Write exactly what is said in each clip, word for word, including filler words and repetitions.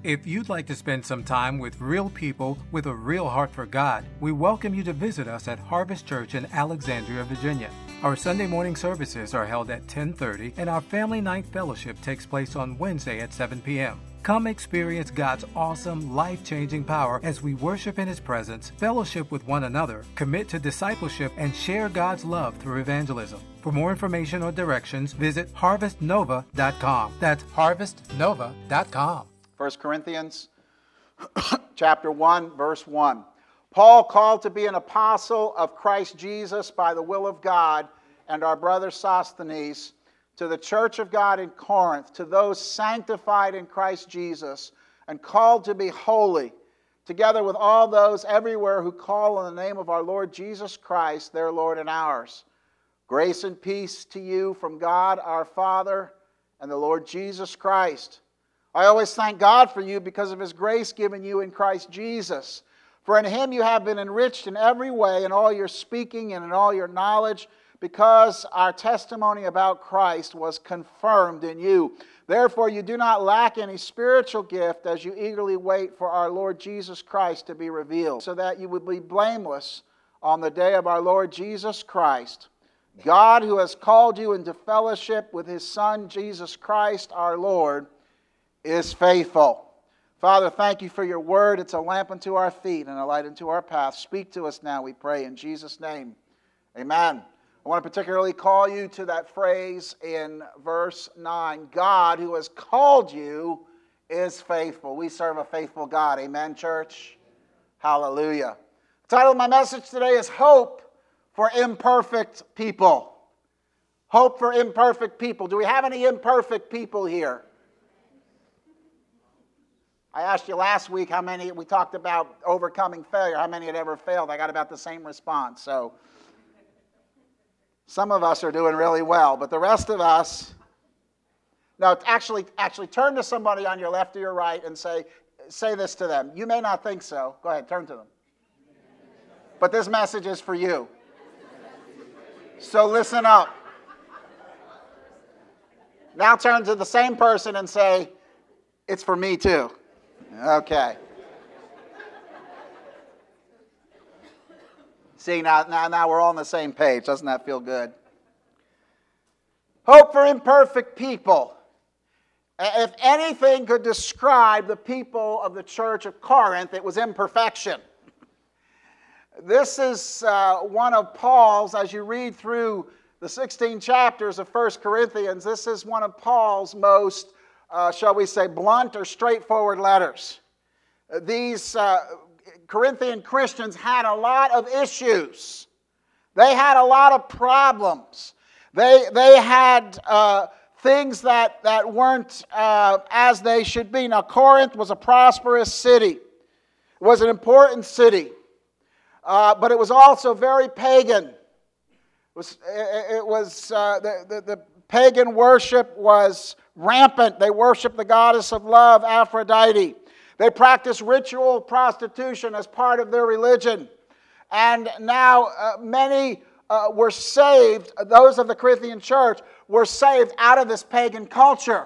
If you'd like to spend some time with real people with a real heart for God, we welcome you to visit us at Harvest Church in Alexandria, Virginia. Our Sunday morning services are held at ten thirty, and our Family Night Fellowship takes place on Wednesday at seven p.m. Come experience God's awesome, life-changing power as we worship in His presence, fellowship with one another, commit to discipleship, and share God's love through evangelism. For more information or directions, visit harvest nova dot com. That's harvest nova dot com. First Corinthians chapter one, verse one. Paul, called to be an apostle of Christ Jesus by the will of God, and our brother Sosthenes, to the church of God in Corinth, to those sanctified in Christ Jesus, and called to be holy, together with all those everywhere who call on the name of our Lord Jesus Christ, their Lord and ours. Grace and peace to you from God our Father and the Lord Jesus Christ. I always thank God for you because of His grace given you in Christ Jesus. For in Him you have been enriched in every way, in all your speaking and in all your knowledge, because our testimony about Christ was confirmed in you. Therefore you do not lack any spiritual gift as you eagerly wait for our Lord Jesus Christ to be revealed, so that you would be blameless on the day of our Lord Jesus Christ. God, who has called you into fellowship with His Son, Jesus Christ, our Lord, is faithful. Father, thank you for your word. It's a lamp unto our feet and a light unto our path. Speak to us now, we pray, in Jesus' name. Amen. I want to particularly call you to that phrase in verse nine. God, who has called you, is faithful. We serve a faithful God. Amen, church? Hallelujah. The title of my message today is Hope for Imperfect People. Hope for imperfect people. Do we have any imperfect people here? I asked you last week how many, we talked about overcoming failure, how many had ever failed. I got about the same response. So some of us are doing really well, but the rest of us, no, actually, actually turn to somebody on your left or your right and say, say this to them. You may not think so. Go ahead, turn to them. But this message is for you. So listen up. Now turn to the same person and say, it's for me too. Okay. See, now, now, now we're all on the same page. Doesn't that feel good? Hope for imperfect people. If anything could describe the people of the church of Corinth, it was imperfection. This is uh, one of Paul's, as you read through the sixteen chapters of First Corinthians, this is one of Paul's most Uh, shall we say, blunt or straightforward letters. These uh, Corinthian Christians had a lot of issues. They had a lot of problems. They, they had uh, things that, that weren't uh, as they should be. Now, Corinth was a prosperous city. It was an important city. Uh, but it was also very pagan. It was, it, it was uh, the, the, the pagan worship was rampant. They worshiped the goddess of love, Aphrodite. They practiced ritual prostitution as part of their religion. And now uh, many uh, were saved, those of the Corinthian church, were saved out of this pagan culture.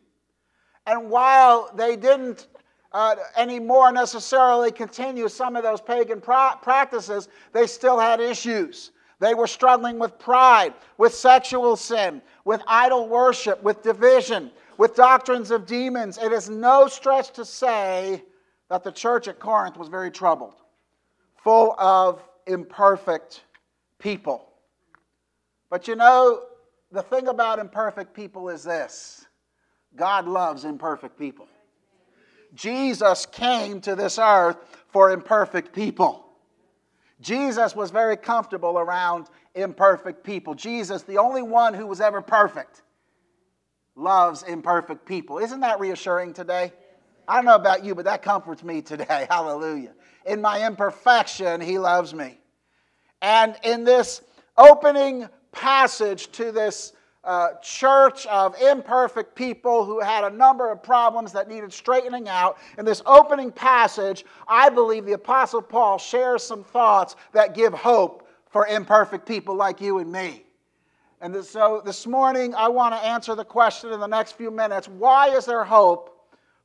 And while they didn't uh, anymore necessarily continue some of those pagan pra- practices, they still had issues. They were struggling with pride, with sexual sin, with idol worship, with division, with doctrines of demons. It is no stretch to say that the church at Corinth was very troubled, full of imperfect people. But you know, the thing about imperfect people is this: God loves imperfect people. Jesus came to this earth for imperfect people. Jesus was very comfortable around imperfect people. Jesus, the only one who was ever perfect, loves imperfect people. Isn't that reassuring today? I don't know about you, but that comforts me today. Hallelujah. In my imperfection, He loves me. And in this opening passage to this uh, church of imperfect people who had a number of problems that needed straightening out, in this opening passage, I believe the Apostle Paul shares some thoughts that give hope for imperfect people like you and me. And so this morning, I want to answer the question in the next few minutes: why is there hope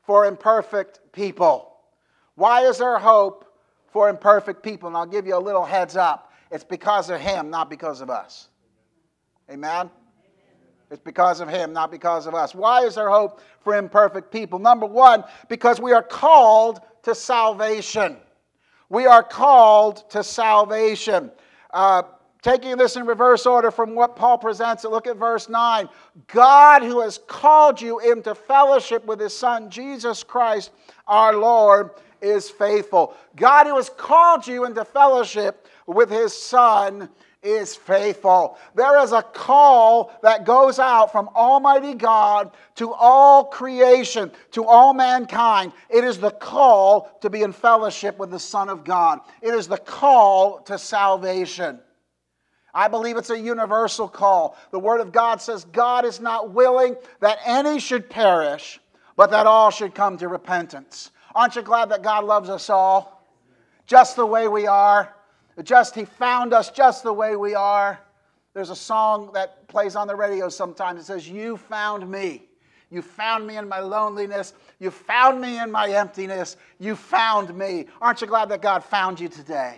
for imperfect people? Why is there hope for imperfect people? And I'll give you a little heads up. It's because of Him, not because of us. Amen? It's because of Him, not because of us. Why is there hope for imperfect people? Number one, because we are called to salvation. We are called to salvation. Uh, taking this in reverse order from what Paul presents, look at verse nine. God, who has called you into fellowship with His Son, Jesus Christ, our Lord, is faithful. God, who has called you into fellowship with His Son, is faithful. There is a call that goes out from Almighty God to all creation, to all mankind. It is the call to be in fellowship with the Son of God. It is the call to salvation. I believe it's a universal call. The Word of God says God is not willing that any should perish, but that all should come to repentance. Aren't you glad that God loves us all? Just the way we are. Just He found us just the way we are. There's a song that plays on the radio sometimes. It says, you found me. You found me in my loneliness. You found me in my emptiness. You found me. Aren't you glad that God found you today?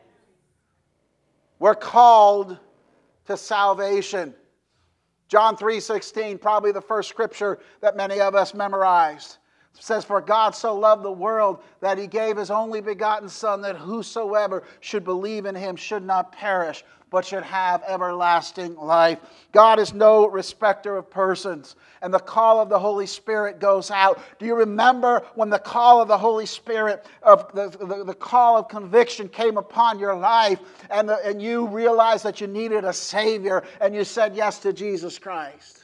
We're called to salvation. John three sixteen, probably the first scripture that many of us memorized. It says, for God so loved the world that He gave His only begotten Son, that whosoever should believe in Him should not perish, but should have everlasting life. God is no respecter of persons. And the call of the Holy Spirit goes out. Do you remember when the call of the Holy Spirit, of the, the, the call of conviction came upon your life, and, the, and you realized that you needed a Savior, and you said yes to Jesus Christ?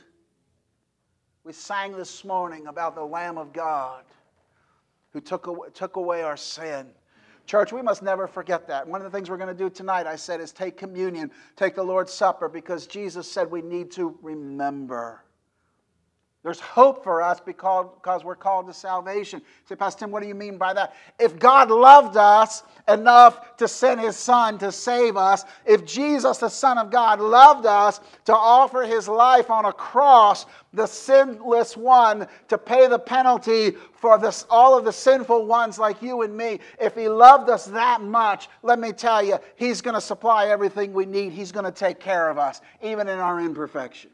We sang this morning about the Lamb of God who took away, took away our sin. Church, we must never forget that. One of the things we're going to do tonight, I said, is take communion, take the Lord's Supper, because Jesus said we need to remember. There's hope for us because, because we're called to salvation. Say, Pastor Tim, what do you mean by that? If God loved us enough to send His Son to save us, if Jesus, the Son of God, loved us to offer His life on a cross, the sinless one, to pay the penalty for this, all of the sinful ones like you and me, if He loved us that much, let me tell you, He's going to supply everything we need. He's going to take care of us, even in our imperfection.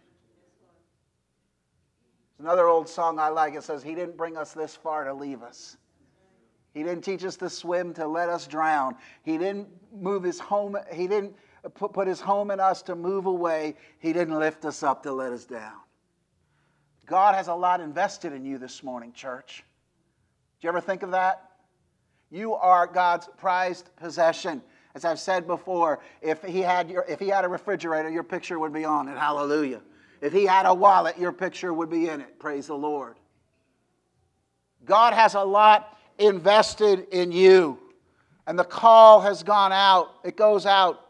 Another old song I like, it says, He didn't bring us this far to leave us. He didn't teach us to swim to let us drown. He didn't move His home, He didn't put, put His home in us to move away. He didn't lift us up to let us down. God has a lot invested in you this morning, church. Do you ever think of that? You are God's prized possession. As I've said before, if He had your, if He had a refrigerator, your picture would be on it. Hallelujah. If He had a wallet, your picture would be in it. Praise the Lord. God has a lot invested in you. And the call has gone out. It goes out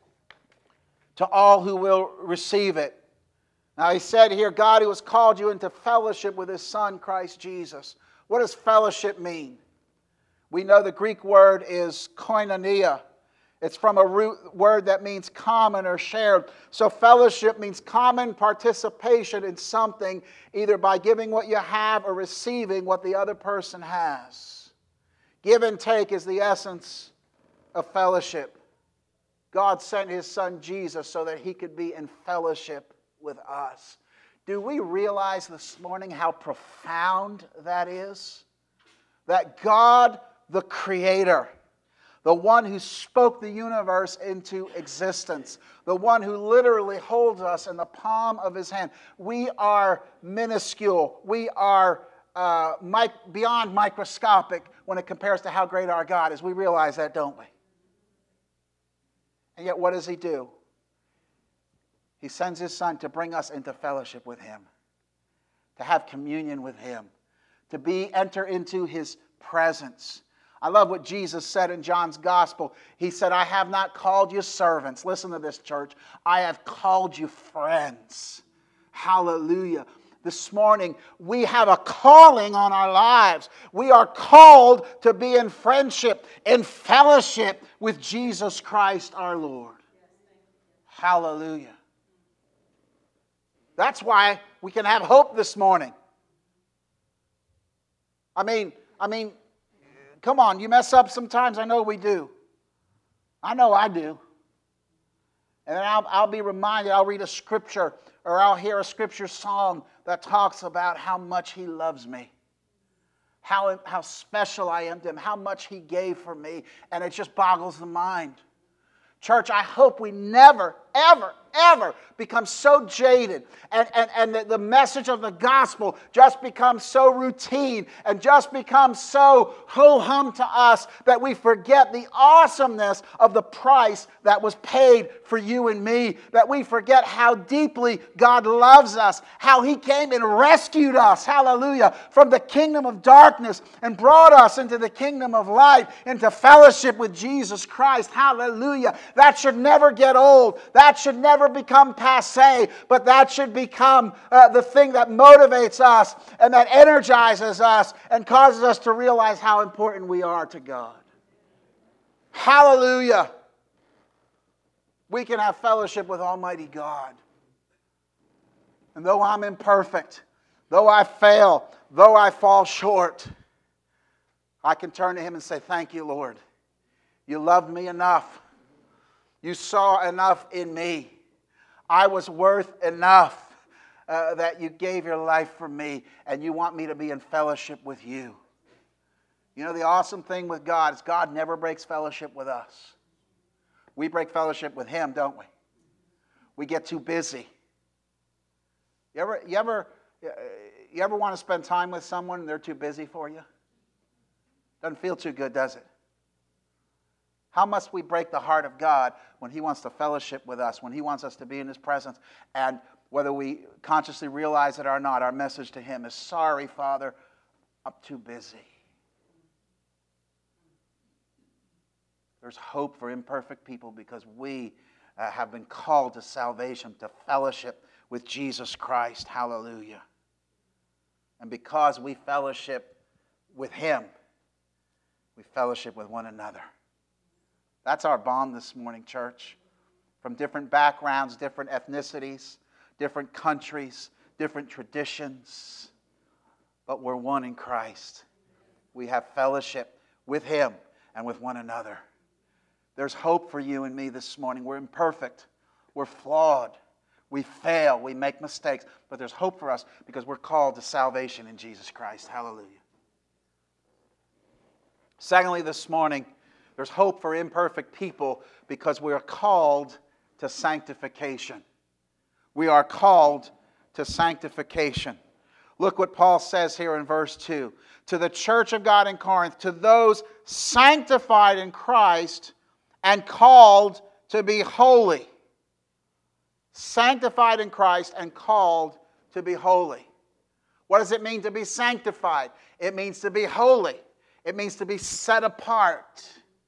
to all who will receive it. Now He said here, God who has called you into fellowship with His Son, Christ Jesus. What does fellowship mean? We know the Greek word is koinonia. It's from a root word that means common or shared. So fellowship means common participation in something, either by giving what you have or receiving what the other person has. Give and take is the essence of fellowship. God sent His Son Jesus so that He could be in fellowship with us. Do we realize this morning how profound that is? That God, the Creator, the one who spoke the universe into existence, the one who literally holds us in the palm of His hand. We are minuscule. We are uh, mic- beyond microscopic when it compares to how great our God is. We realize that, don't we? And yet what does He do? He sends His Son to bring us into fellowship with Him, to have communion with Him, to be enter into His presence. I love what Jesus said in John's Gospel. He said, I have not called you servants. Listen to this, church. I have called you friends. Hallelujah. This morning, we have a calling on our lives. We are called to be in friendship, in fellowship with Jesus Christ our Lord. Hallelujah. That's why we can have hope this morning. I mean, I mean, come on, you mess up sometimes. I know we do. I know I do. And then I'll, I'll be reminded, I'll read a scripture or I'll hear a scripture song that talks about how much He loves me. How, how special I am to Him, how much He gave for me, and it just boggles the mind. Church, I hope we never, ever, ever become so jaded and, and, and the, the message of the gospel just becomes so routine and just becomes so ho-hum to us that we forget the awesomeness of the price that was paid for you and me, that we forget how deeply God loves us, how He came and rescued us, hallelujah, from the kingdom of darkness and brought us into the kingdom of light, into fellowship with Jesus Christ, hallelujah. That should never get old. That should never become passé, but that should become uh, the thing that motivates us and that energizes us and causes us to realize how important we are to God. Hallelujah. We can have fellowship with Almighty God. And though I'm imperfect, though I fail, though I fall short, I can turn to Him and say, thank you, Lord. You loved me enough. You saw enough in me. I was worth enough uh, that you gave your life for me, and you want me to be in fellowship with you. You know, the awesome thing with God is God never breaks fellowship with us. We break fellowship with Him, don't we? We get too busy. You ever, you ever, you ever want to spend time with someone and they're too busy for you? Doesn't feel too good, does it? How must we break the heart of God when He wants to fellowship with us, when He wants us to be in His presence? And whether we consciously realize it or not, our message to Him is, sorry, Father, I'm too busy. There's hope for imperfect people because we uh, have been called to salvation, to fellowship with Jesus Christ. Hallelujah. And because we fellowship with Him, we fellowship with one another. That's our bond this morning, church. From different backgrounds, different ethnicities, different countries, different traditions. But we're one in Christ. We have fellowship with Him and with one another. There's hope for you and me this morning. We're imperfect. We're flawed. We fail. We make mistakes. But there's hope for us because we're called to salvation in Jesus Christ. Hallelujah. Secondly, this morning, there's hope for imperfect people because we are called to sanctification. We are called to sanctification. Look what Paul says here in verse two. To the church of God in Corinth, to those sanctified in Christ and called to be holy. Sanctified in Christ and called to be holy. What does it mean to be sanctified? It means to be holy. It means to be set apart.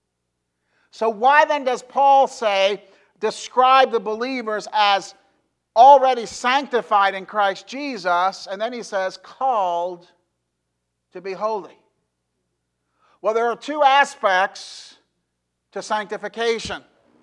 So why then does Paul say, describe the believers as already sanctified in Christ Jesus, and then he says, called to be holy? Well, there are two aspects to sanctification.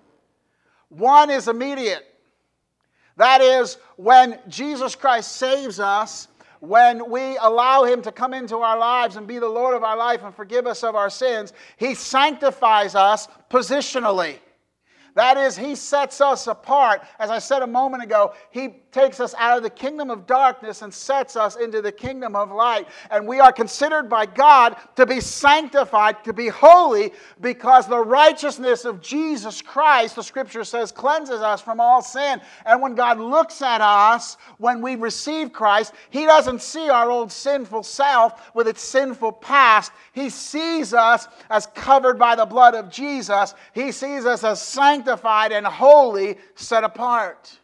One is immediate. That is, when Jesus Christ saves us, when we allow Him to come into our lives and be the Lord of our life and forgive us of our sins, He sanctifies us positionally. That is, He sets us apart. As I said a moment ago, He takes us out of the kingdom of darkness and sets us into the kingdom of light. And we are considered by God to be sanctified, to be holy, because the righteousness of Jesus Christ, the Scripture says, cleanses us from all sin. And when God looks at us, when we receive Christ, He doesn't see our old sinful self with its sinful past. He sees us as covered by the blood of Jesus. He sees us as sanctified. Sanctified and holy, set apart.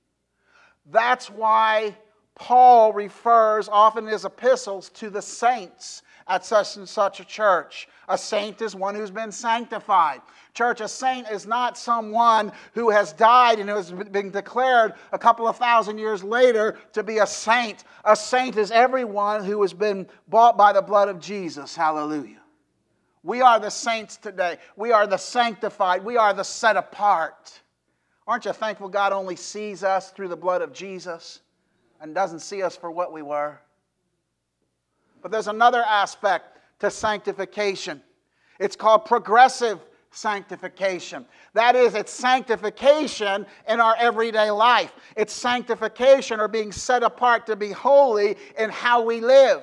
That's why Paul refers often in his epistles to the saints at such and such a church. A saint is one who's been sanctified. Church, a saint is not someone who has died and who has been declared a couple of thousand years later to be a saint. A saint is everyone who has been bought by the blood of Jesus. Hallelujah. We are the saints today. We are the sanctified. We are the set apart. Aren't you thankful God only sees us through the blood of Jesus and doesn't see us for what we were? But there's another aspect to sanctification. It's called progressive sanctification. That is, it's sanctification in our everyday life. It's sanctification or being set apart to be holy in how we live.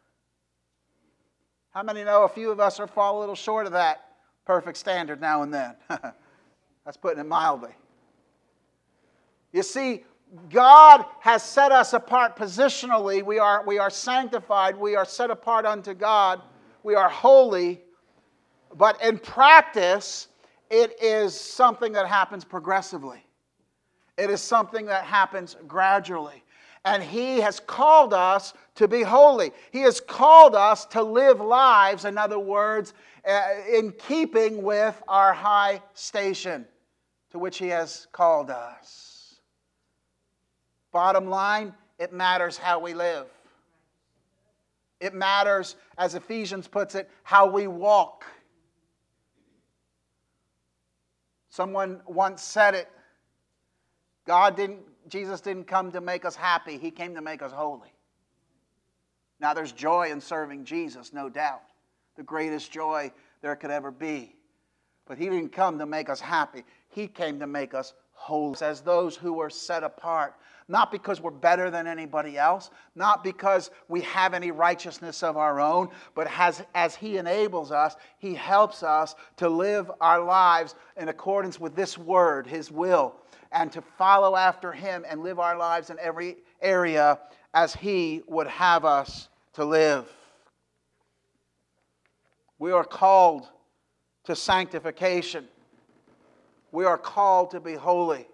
How many know a few of us are fall a little short of that perfect standard now and then? That's putting it mildly. You see, God has set us apart positionally. We are, we are sanctified. We are set apart unto God. We are holy. But in practice, it is something that happens progressively. It is something that happens gradually. And He has called us to be holy. He has called us to live lives, in other words, uh, in keeping with our high station to which He has called us. Bottom line, it matters how we live. It matters, as Ephesians puts it, how we walk. Someone once said it, God didn't, Jesus didn't come to make us happy. He came to make us holy. Now there's joy in serving Jesus, no doubt. The greatest joy there could ever be. But He didn't come to make us happy. He came to make us holy, as those who were set apart. Not because we're better than anybody else, not because we have any righteousness of our own, but as, as He enables us, He helps us to live our lives in accordance with this Word, His will, and to follow after Him and live our lives in every area as He would have us to live. We are called to sanctification. We are called to be holy.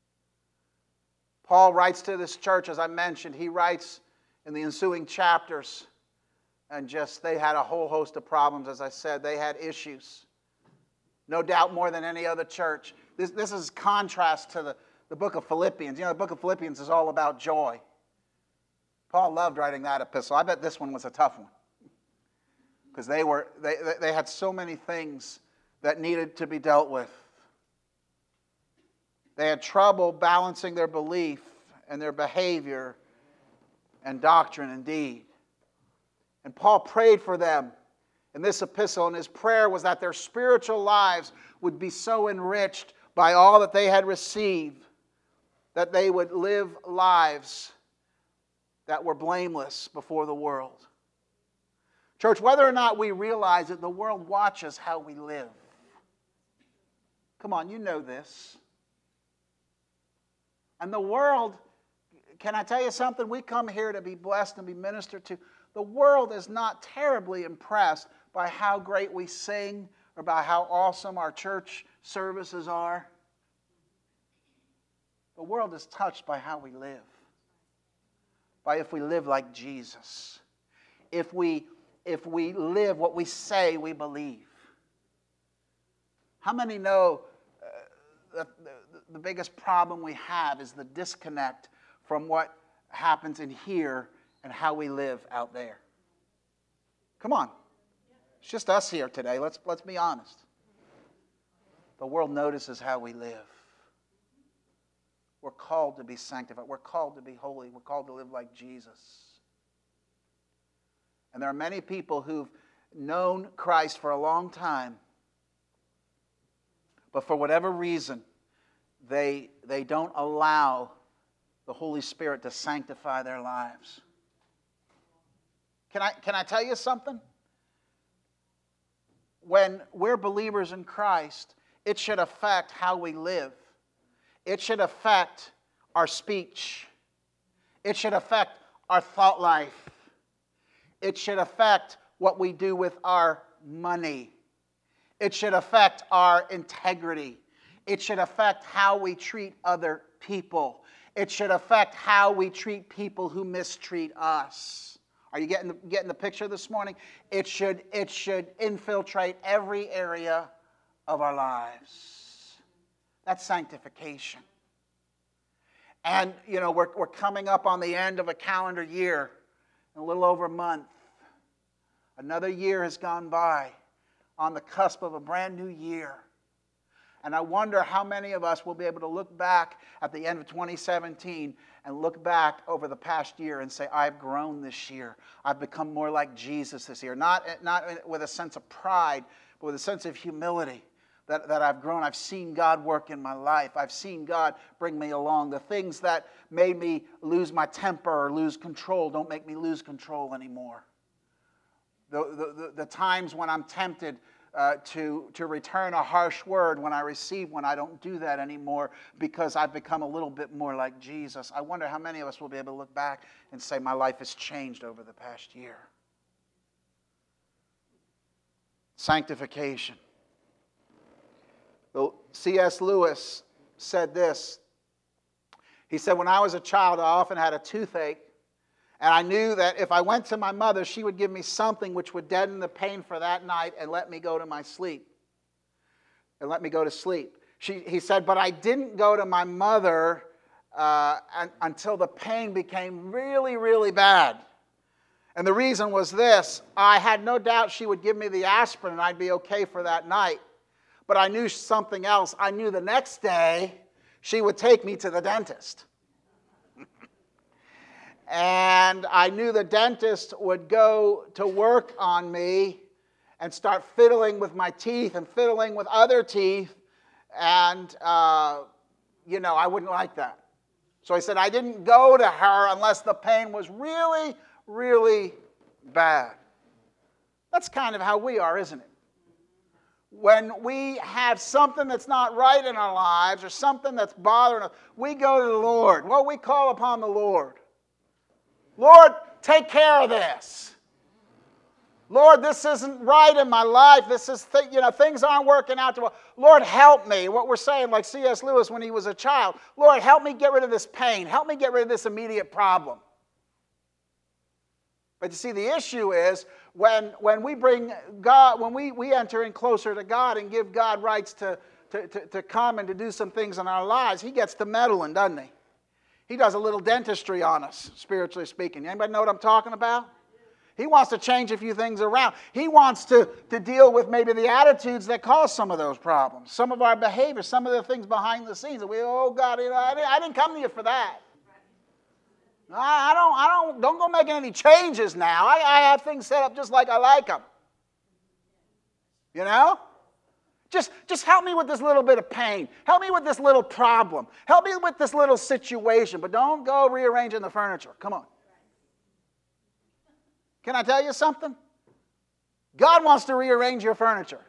Paul writes to this church, as I mentioned, he writes in the ensuing chapters, and just they had a whole host of problems, as I said. They had issues. No doubt more than any other church. This, this is contrast to the, the book of Philippians. You know, the book of Philippians is all about joy. Paul loved writing that epistle. I bet this one was a tough one. Because they were they, they had so many things that needed to be dealt with. They had trouble balancing their belief and their behavior and doctrine and deed. And Paul prayed for them in this epistle, and his prayer was that their spiritual lives would be so enriched by all that they had received that they would live lives that were blameless before the world. Church, whether or not we realize it, the world watches how we live. Come on, you know this. And the world, can I tell you something? We come here to be blessed and be ministered to. The world is not terribly impressed by how great we sing or by how awesome our church services are. The world is touched by how we live. By if we live like Jesus. If we, if we live what we say we believe. How many know uh, that the, the biggest problem we have is the disconnect from what happens in here and how we live out there? Come on. It's just us here today. Let's, let's be honest. The world notices how we live. We're called to be sanctified. We're called to be holy. We're called to live like Jesus. And there are many people who've known Christ for a long time, but for whatever reason, they, they don't allow the Holy Spirit to sanctify their lives. Can I, can I tell you something? When we're believers in Christ, it should affect how we live. It should affect our speech. It should affect our thought life. It should affect what we do with our money. It should affect our integrity. It should affect how we treat other people. It should affect how we treat people who mistreat us. Are you getting the, getting the picture this morning? It should, it should infiltrate every area of our lives. That's sanctification. And, you know, we're, we're coming up on the end of a calendar year, in a little over a month. Another year has gone by, on the cusp of a brand new year. And I wonder how many of us will be able to look back at the end of twenty seventeen and look back over the past year and say, I've grown this year. I've become more like Jesus this year. Not, not with a sense of pride, but with a sense of humility. That, that I've grown. I've seen God work in my life. I've seen God bring me along. The things that made me lose my temper or lose control don't make me lose control anymore. The, the, the, the times when I'm tempted uh, to, to return a harsh word when I receive one, I don't do that anymore because I've become a little bit more like Jesus. I wonder how many of us will be able to look back and say, my life has changed over the past year. Sanctification. C S Lewis said this. He said, when I was a child, I often had a toothache, and I knew that if I went to my mother, she would give me something which would deaden the pain for that night and let me go to my sleep. And let me go to sleep. She, he said, but I didn't go to my mother uh, and, until the pain became really, really bad. And the reason was this. I had no doubt she would give me the aspirin and I'd be okay for that night. But I knew something else. I knew the next day she would take me to the dentist. And I knew the dentist would go to work on me and start fiddling with my teeth and fiddling with other teeth. And, uh, you know, I wouldn't like that. So I said I didn't go to her unless the pain was really, really bad. That's kind of how we are, isn't it? When we have something that's not right in our lives or something that's bothering us, we go to the Lord. Well, we call upon the Lord. Lord, take care of this. Lord, this isn't right in my life. This is, th- you know, things aren't working out too well. Lord, help me. What we're saying, like C S Lewis when he was a child. Lord, help me get rid of this pain. Help me get rid of this immediate problem. But you see, the issue is when, when we bring God, when we, we enter in closer to God and give God rights to, to, to, to come and to do some things in our lives, he gets to meddling, doesn't he? He does a little dentistry on us, spiritually speaking. Anybody know what I'm talking about? He wants to change a few things around. He wants to, to deal with maybe the attitudes that cause some of those problems, some of our behaviors, some of the things behind the scenes. That we, oh God, you know, I didn't, I didn't come to you for that. I don't, I don't, don't go making any changes now. I, I have things set up just like I like them. You know? Just, just help me with this little bit of pain. Help me with this little problem. Help me with this little situation. But don't go rearranging the furniture. Come on. Can I tell you something? God wants to rearrange your furniture.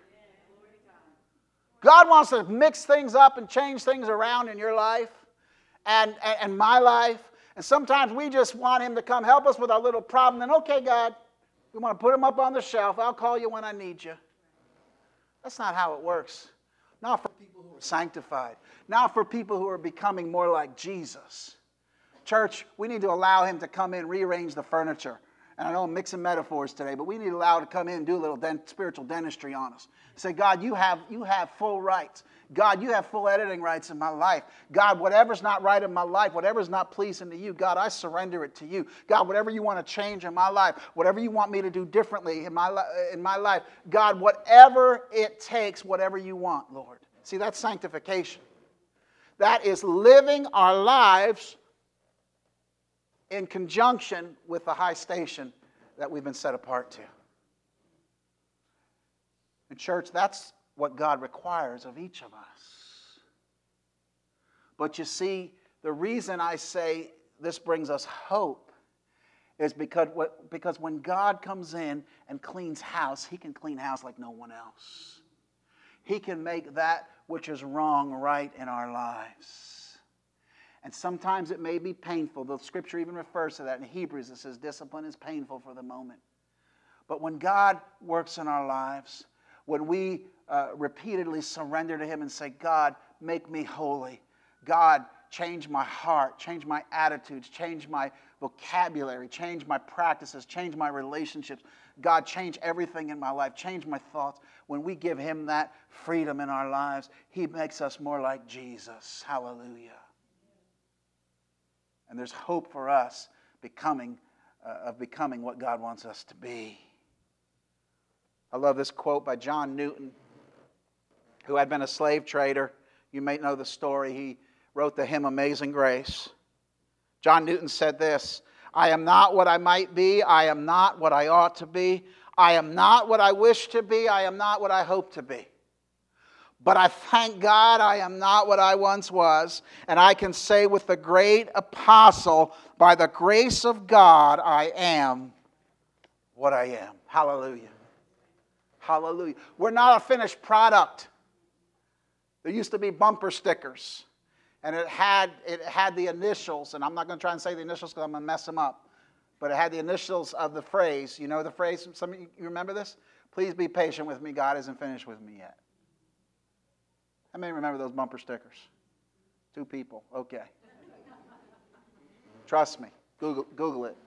God wants to mix things up and change things around in your life and, and, and my life. And sometimes we just want him to come help us with our little problem. Then, okay, God, we want to put him up on the shelf. I'll call you when I need you. That's not how it works. Not for people who are sanctified. Not for people who are becoming more like Jesus. Church, we need to allow him to come in, rearrange the furniture. And I know I'm mixing metaphors today, but we need to allow him to come in and do a little dent, spiritual dentistry on us. Say, God, you have, you have full rights. God, you have full editing rights in my life. God, whatever's not right in my life, whatever's not pleasing to you, God, I surrender it to you. God, whatever you want to change in my life, whatever you want me to do differently in my, in my life, God, whatever it takes, whatever you want, Lord. See, that's sanctification. That is living our lives in conjunction with the high station that we've been set apart to. In church, that's what God requires of each of us. But you see, the reason I say this brings us hope is because, because when God comes in and cleans house, he can clean house like no one else. He can make that which is wrong right in our lives. And sometimes it may be painful. The scripture even refers to that in Hebrews. It says discipline is painful for the moment. But when God works in our lives, when we uh, repeatedly surrender to him and say, God, make me holy. God, change my heart, change my attitudes, change my vocabulary, change my practices, change my relationships. God, change everything in my life, change my thoughts. When we give him that freedom in our lives, he makes us more like Jesus. Hallelujah. And there's hope for us becoming, uh, of becoming what God wants us to be. I love this quote by John Newton, who had been a slave trader. You may know the story. He wrote the hymn Amazing Grace. John Newton said this, I am not what I might be. I am not what I ought to be. I am not what I wish to be. I am not what I hope to be. But I thank God I am not what I once was. And I can say with the great apostle, by the grace of God, I am what I am. Hallelujah. Hallelujah. We're not a finished product. There used to be bumper stickers. And it had, it had the initials. And I'm not going to try and say the initials because I'm going to mess them up. But it had the initials of the phrase. You know the phrase? Some of you, you remember this? Please be patient with me. God isn't finished with me yet. How many remember those bumper stickers? Two people. Okay. Trust me. Google, Google it.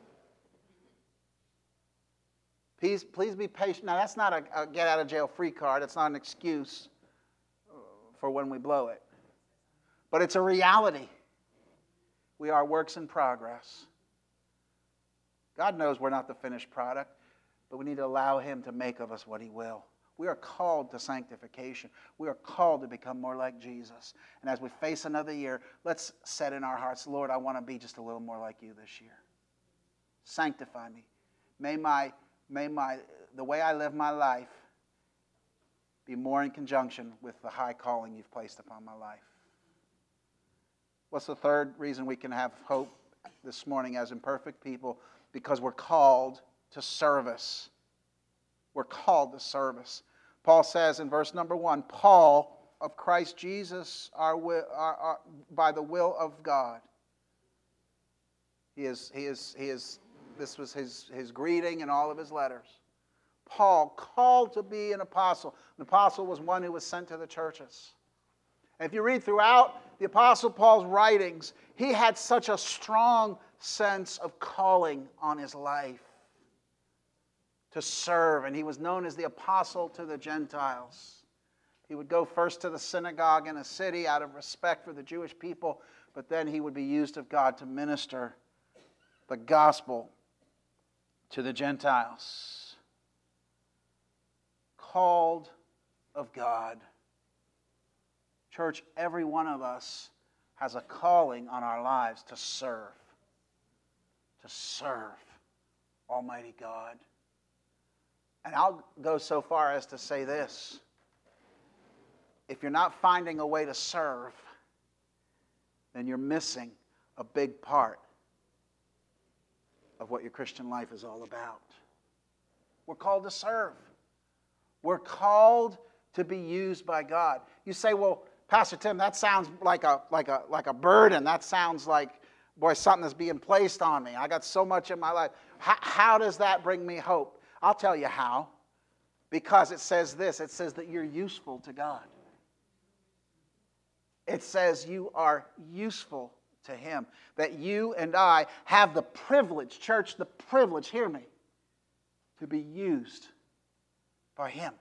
Please, please be patient. Now, that's not a, a get-out-of-jail-free card. It's not an excuse for when we blow it. But it's a reality. We are works in progress. God knows we're not the finished product, but we need to allow Him to make of us what He will. We are called to sanctification. We are called to become more like Jesus. And as we face another year, let's set in our hearts, Lord, I want to be just a little more like you this year. Sanctify me. May my, may my, the way I live my life be more in conjunction with the high calling you've placed upon my life. What's the third reason we can have hope this morning as imperfect people? Because we're called to service. We're called to service. Paul says in verse number one, Paul of Christ Jesus, our, will, our, our, by the will of God. He is, he is, he is, this was his, his greeting in all of his letters. Paul, called to be an apostle. An apostle was one who was sent to the churches. And if you read throughout the Apostle Paul's writings, he had such a strong sense of calling on his life to serve. And he was known as the apostle to the Gentiles. He would go first to the synagogue in a city out of respect for the Jewish people, but then he would be used of God to minister the gospel to the Gentiles. Called of God. Church, every one of us has a calling on our lives to serve. To serve Almighty God. And I'll go so far as to say this. If you're not finding a way to serve, then you're missing a big part of what your Christian life is all about. We're called to serve. We're called to be used by God. You say, well, Pastor Tim, that sounds like a, like a, like a burden. That sounds like, boy, something that's being placed on me. I got so much in my life. How, how does that bring me hope? I'll tell you how. Because it says this. It says that you're useful to God. It says you are useful to Him. That you and I have the privilege, church, the privilege, hear me, to be used by Him.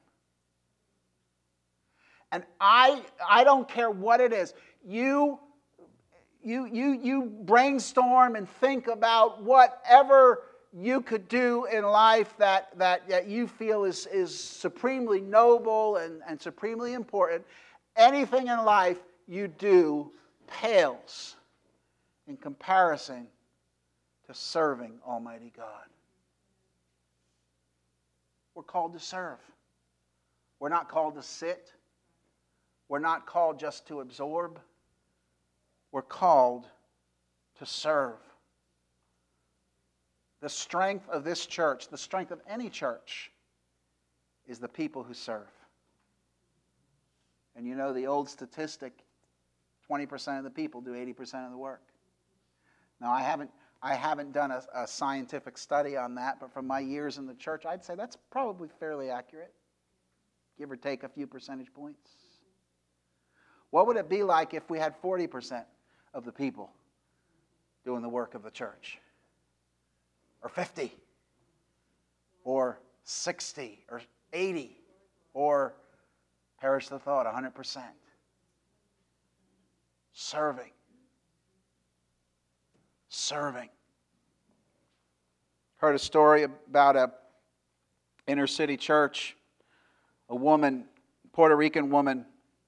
And I, I don't care what it is. You, you, you, you brainstorm and think about whatever you could do in life that, that, that you feel is, is supremely noble and, and supremely important. Anything in life you do pales in comparison to serving Almighty God. We're called to serve. We're not called to sit. We're not called just to absorb. We're called to serve. The strength of this church, the strength of any church, is the people who serve. And you know the old statistic, twenty percent of the people do eighty percent of the work. Now, I haven't, I haven't done a, a scientific study on that, but from my years in the church, I'd say that's probably fairly accurate. Give or take a few percentage points. What would it be like if we had forty percent of the people doing the work of the church? Or fifty? Or sixty? Or eighty? Or, perish the thought, one hundred percent? Serving. Serving. Heard a story about a inner city church. A woman, Puerto Rican woman,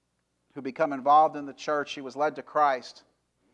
who become involved in the church. She was led to Christ.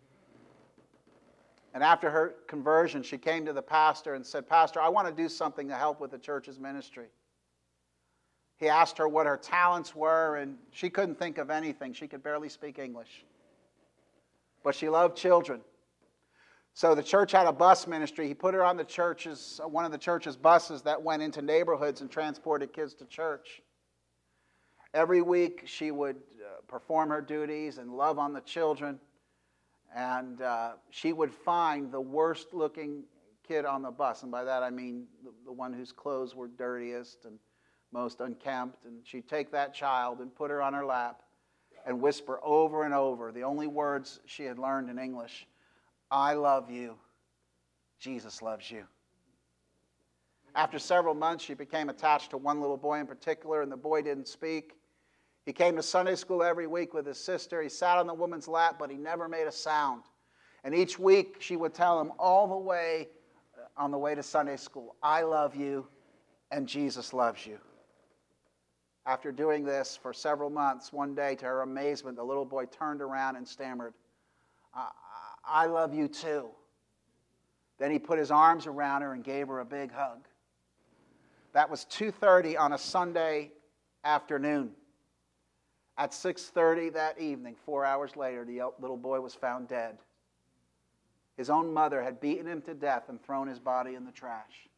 And after her conversion, she came to the pastor and said, "Pastor, I want to do something to help with the church's ministry." He asked her what her talents were, and she couldn't think of anything. She could barely speak English. But she loved children. So the church had a bus ministry. He put her on the church's, one of the church's buses that went into neighborhoods and transported kids to church. Every week she would uh, perform her duties and love on the children. And uh, she would find the worst looking kid on the bus. And by that I mean the, the one whose clothes were dirtiest and most unkempt. And she'd take that child and put her on her lap and whisper over and over the only words she had learned in English: "I love you. Jesus loves you." After several months, she became attached to one little boy in particular, and the boy didn't speak. He came to Sunday school every week with his sister. He sat on the woman's lap, but he never made a sound. And each week, she would tell him all the way on the way to Sunday school, "I love you, and Jesus loves you." After doing this for several months, one day, to her amazement, the little boy turned around and stammered, I, I love you too." Then he put his arms around her and gave her a big hug. That was two thirty on a Sunday afternoon. At six thirty that evening, four hours later, the little boy was found dead. His own mother had beaten him to death and thrown his body in the trash.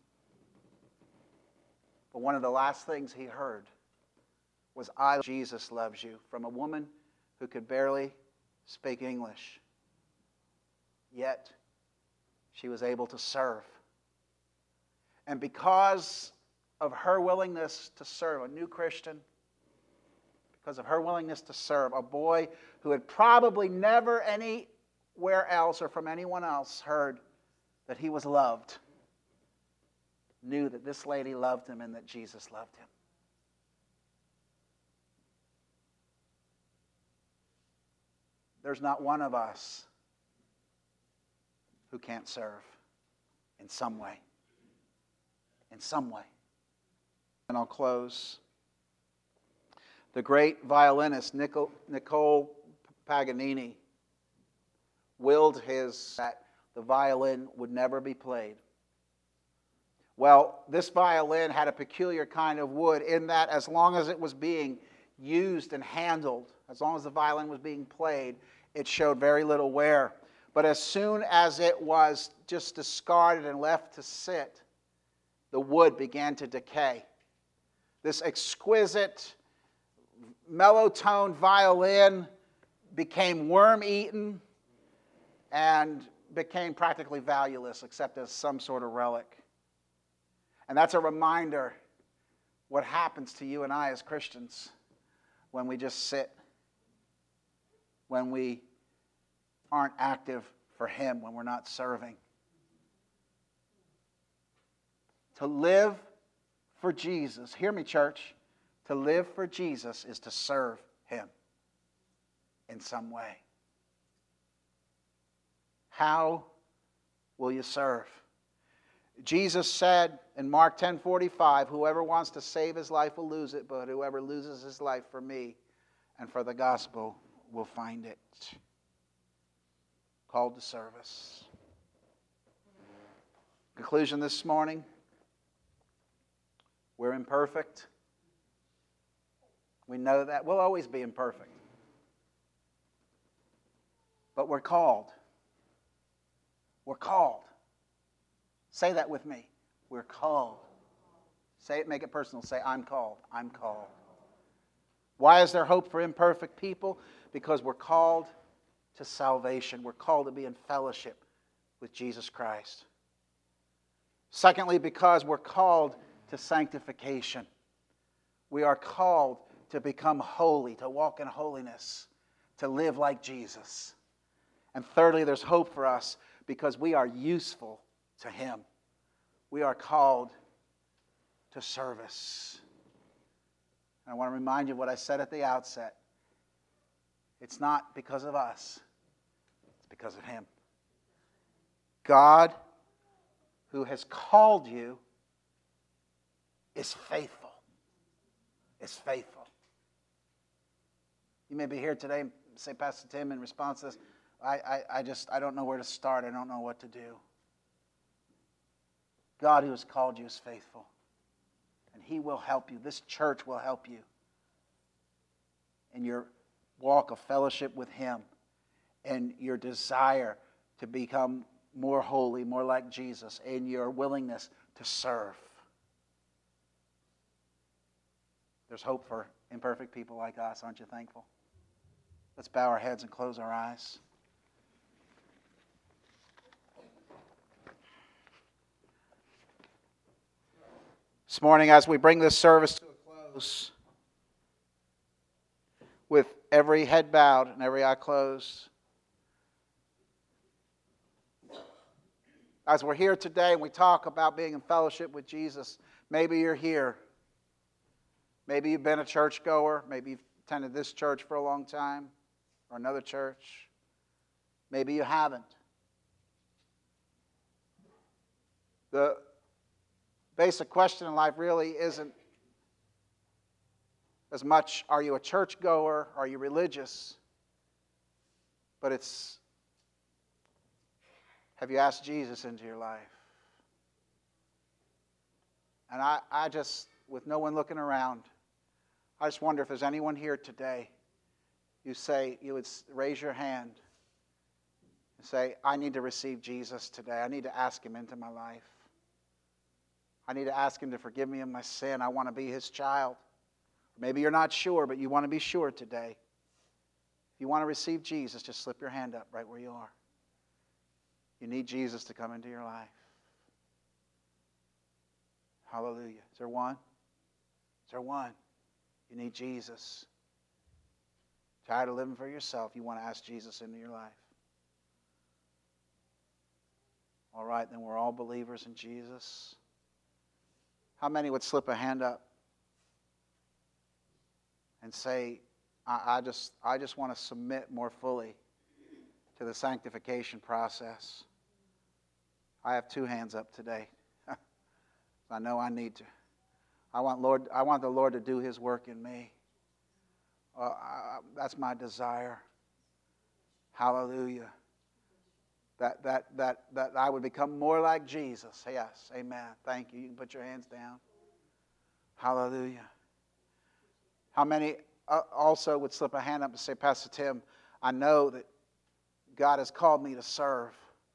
But one of the last things he heard was, "I, Jesus loves you," from a woman who could barely speak English. Yet, she was able to serve. And because of her willingness to serve, a new Christian, because of her willingness to serve, a boy who had probably never anywhere else or from anyone else heard that he was loved, knew that this lady loved him and that Jesus loved him. There's not one of us who can't serve in some way. In some way. And I'll close. The great violinist Nico, Niccolò Paganini willed his that the violin would never be played. Well, this violin had a peculiar kind of wood in that as long as it was being used and handled, as long as the violin was being played, it showed very little wear. But as soon as it was just discarded and left to sit, the wood began to decay. This exquisite, mellow-toned violin became worm-eaten and became practically valueless except as some sort of relic. And that's a reminder what happens to you and I as Christians when we just sit, when we aren't active for Him, when we're not serving. To live for Jesus, hear me, church, to live for Jesus is to serve Him in some way. How will you serve? Jesus said in Mark ten forty-five, "Whoever wants to save his life will lose it, but whoever loses his life for me and for the gospel will find it." Called to service. Conclusion this morning. We're imperfect. We know that. We'll always be imperfect. But we're called. We're called. Say that with me. We're called. Say it, make it personal. Say, I'm called. I'm called. Why is there hope for imperfect people? Because we're called to salvation. We're called to be in fellowship with Jesus Christ. Secondly, because we're called to sanctification. We are called to become holy, to walk in holiness, to live like Jesus. And thirdly, there's hope for us because we are useful to Him. We are called to service. And I want to remind you of what I said at the outset. It's not because of us. It's because of Him. God, who has called you, is faithful. Is faithful. You may be here today and say, Pastor Tim, in response to this, I, I, I just, I don't know where to start. I don't know what to do. God who has called you is faithful. And He will help you. This church will help you in your walk of fellowship with Him and your desire to become more holy, more like Jesus, and your willingness to serve. There's hope for imperfect people like us. Aren't you thankful? Let's bow our heads and close our eyes. This morning, as we bring this service to a close, with every head bowed and every eye closed, as we're here today and we talk about being in fellowship with Jesus, maybe you're here. Maybe you've been a churchgoer. Maybe you've attended this church for a long time or another church. Maybe you haven't. The basic question in life really isn't as much, are you a churchgoer, are you religious? But it's, have you asked Jesus into your life? And I, I just, with no one looking around, I just wonder if there's anyone here today, you say, you would raise your hand and say, I need to receive Jesus today. I need to ask Him into my life. I need to ask Him to forgive me of my sin. I want to be His child. Maybe you're not sure, but you want to be sure today. If you want to receive Jesus, just slip your hand up right where you are. You need Jesus to come into your life. Hallelujah. Is there one? Is there one? You need Jesus. Tired of living for yourself, you want to ask Jesus into your life. All right, then we're all believers in Jesus. How many would slip a hand up and say, I, I just I just want to submit more fully to the sanctification process? I have two hands up today. I know I need to. I want Lord. I want the Lord to do His work in me. Uh, I, that's my desire. Hallelujah. That, that, that, that I would become more like Jesus. Yes, amen. Thank you. You can put your hands down. Hallelujah. How many also would slip a hand up and say, Pastor Tim, I know that God has called me to serve.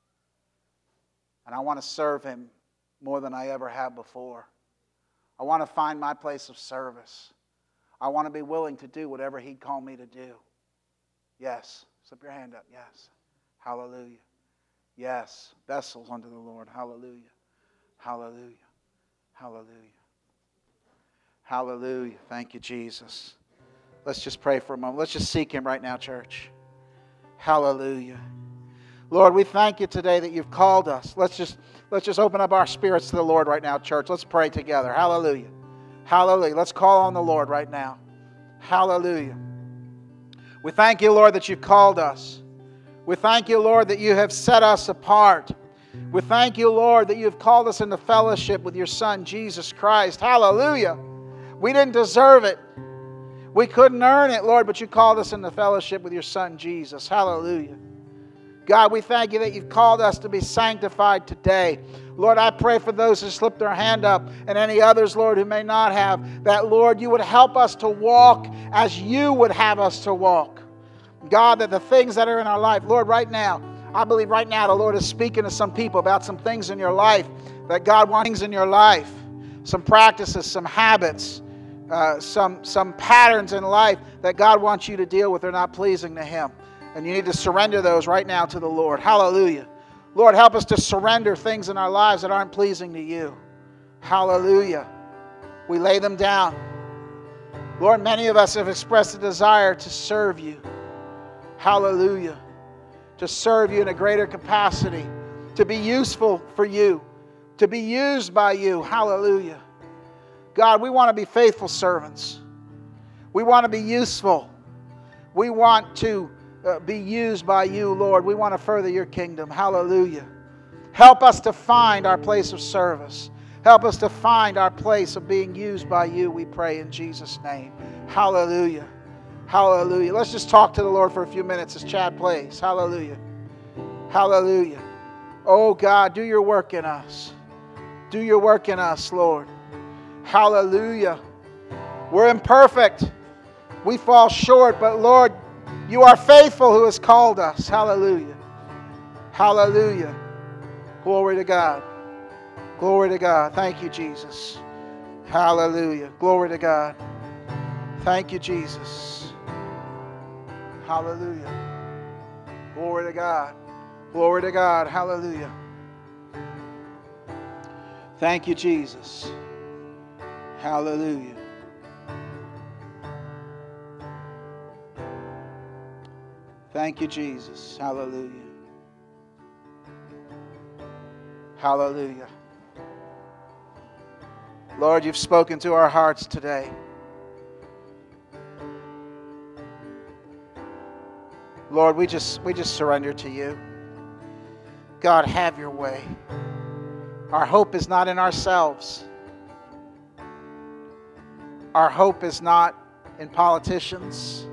And I want to serve Him more than I ever have before. I want to find my place of service. I want to be willing to do whatever He'd call me to do. Yes. Slip your hand up. Yes. Hallelujah. Yes. Vessels unto the Lord. Hallelujah. Hallelujah. Hallelujah. Hallelujah. Thank you, Jesus. Let's just pray for a moment. Let's just seek Him right now, church. Hallelujah. Lord, we thank You today that You've called us. Let's just, let's just open up our spirits to the Lord right now, church. Let's pray together. Hallelujah. Hallelujah. Let's call on the Lord right now. Hallelujah. We thank You, Lord, that You've called us. We thank You, Lord, that You have set us apart. We thank You, Lord, that You have called us into fellowship with Your Son, Jesus Christ. Hallelujah. We didn't deserve it. We couldn't earn it, Lord, but You called us into fellowship with Your Son, Jesus. Hallelujah. God, we thank You that You've called us to be sanctified today. Lord, I pray for those who slipped their hand up and any others, Lord, who may not have, that, Lord, You would help us to walk as You would have us to walk. God, that the things that are in our life, Lord, right now, I believe right now the Lord is speaking to some people about some things in your life, that God wants things in your life, some practices, some habits, uh, some, some patterns in life that God wants you to deal with that are not pleasing to Him. And you need to surrender those right now to the Lord. Hallelujah. Lord, help us to surrender things in our lives that aren't pleasing to You. Hallelujah. We lay them down. Lord, many of us have expressed a desire to serve You. Hallelujah. To serve You in a greater capacity. To be useful for You. To be used by You. Hallelujah. God, we want to be faithful servants. We want to be useful. We want to Uh, be used by You, Lord. We want to further Your kingdom. Hallelujah. Help us to find our place of service. Help us to find our place of being used by You, we pray in Jesus' name. Hallelujah. Hallelujah. Let's just talk to the Lord for a few minutes as Chad plays. Hallelujah. Hallelujah. Oh God, do your work in us. Do your work in us, Lord. Hallelujah. We're imperfect. We fall short, but Lord, you are faithful who has called us. Hallelujah. Hallelujah. Glory to God. Glory to God. Thank you, Jesus. Hallelujah. Glory to God. Thank you, Jesus. Hallelujah. Glory to God. Glory to God. Hallelujah. Thank you, Jesus. Hallelujah. Thank you, Jesus. Hallelujah. Hallelujah. Lord, you've spoken to our hearts today. Lord, we just we just surrender to you. God, have your way. Our hope is not in ourselves. Our hope is not in politicians.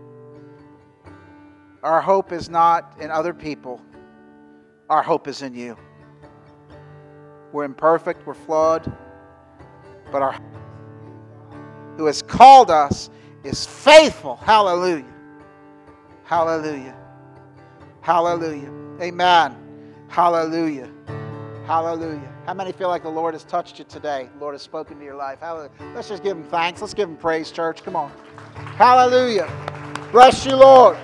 Our hope is not in other people. Our hope is in you. We're imperfect, we're flawed, but our who has called us is faithful. Hallelujah. Hallelujah. Hallelujah. Amen. Hallelujah. Hallelujah. How many feel like the Lord has touched you today? The Lord has spoken to your life. Hallelujah. Let's just give him thanks. Let's give him praise, church. Come on. Hallelujah. Bless you, Lord.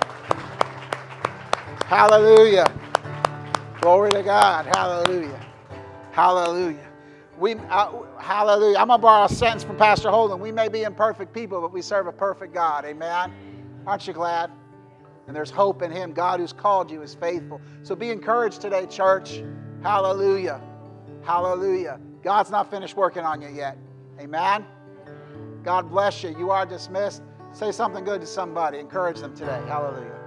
Hallelujah. Glory to God. Hallelujah. Hallelujah. We, uh, hallelujah. I'm going to borrow a sentence from Pastor Holden. We may be imperfect people, but we serve a perfect God. Amen. Aren't you glad? And there's hope in him. God who's called you is faithful. So be encouraged today, church. Hallelujah. Hallelujah. God's not finished working on you yet. Amen. God bless you. You are dismissed. Say something good to somebody. Encourage them today. Hallelujah.